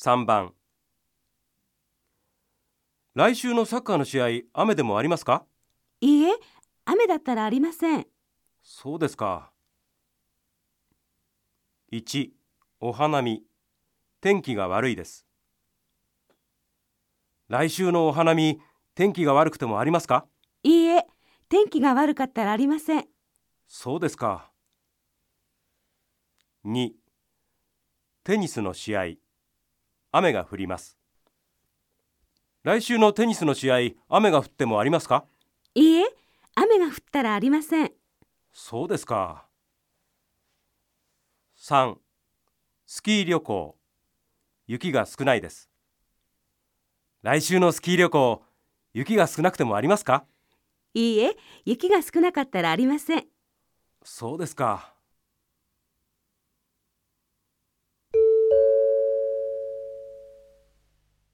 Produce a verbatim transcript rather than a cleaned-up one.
さんばん、来週のサッカーの試合、雨でもありますか？ いいえ、雨だったらありません。 そうですか。いち、お花見、天気が悪いです。来週のお花見、天気が悪くてもありますか？ いいえ、天気が悪かったらありません。 そうですか。に、テニスの試合、雨が降ります。来週のテニスの試合、雨が降ってもありますか？ いいえ、雨が降ったらありません。 そうですか。さん、スキー旅行、雪が少ないです。来週のスキー旅行、雪が少なくてもありますか？ いいえ、雪が少なかったらありません。 そうですか。